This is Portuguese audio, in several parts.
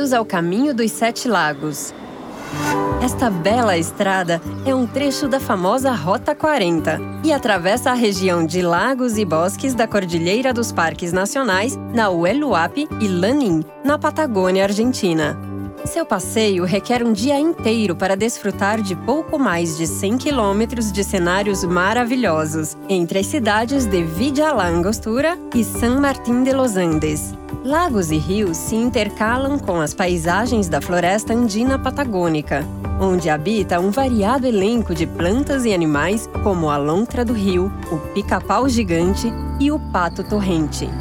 Bem-vindos ao Caminho dos Sete Lagos. Esta bela estrada é um trecho da famosa Rota 40 e atravessa a região de lagos e bosques da Cordilheira dos Parques Nacionais, na Ueluapi e Lanín, na Patagônia Argentina. Seu passeio requer um dia inteiro para desfrutar de pouco mais de 100 quilômetros de cenários maravilhosos, entre as cidades de Villa La Angostura e San Martín de los Andes. Lagos e rios se intercalam com as paisagens da floresta andina patagônica, onde habita um variado elenco de plantas e animais como a lontra do rio, o pica-pau gigante e o pato torrente.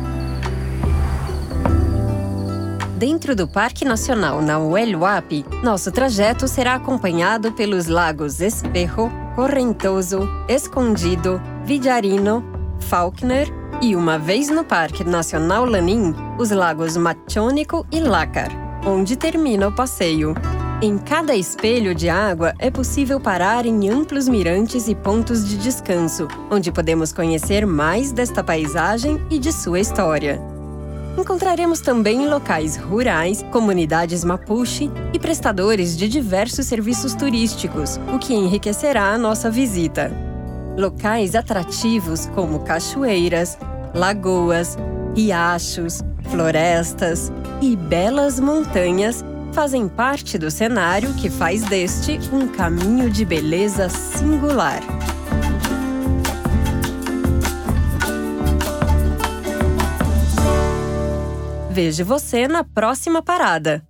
Dentro do Parque Nacional na Ueluapi, nosso trajeto será acompanhado pelos lagos Espejo, Correntoso, Escondido, Villarino, Faulkner e, uma vez no Parque Nacional Lanín, os lagos Machónico e Lácar, onde termina o passeio. Em cada espelho de água é possível parar em amplos mirantes e pontos de descanso, onde podemos conhecer mais desta paisagem e de sua história. Encontraremos também locais rurais, comunidades mapuche e prestadores de diversos serviços turísticos, o que enriquecerá a nossa visita. Locais atrativos como cachoeiras, lagoas, riachos, florestas e belas montanhas fazem parte do cenário que faz deste um caminho de beleza singular. Vejo você na próxima parada!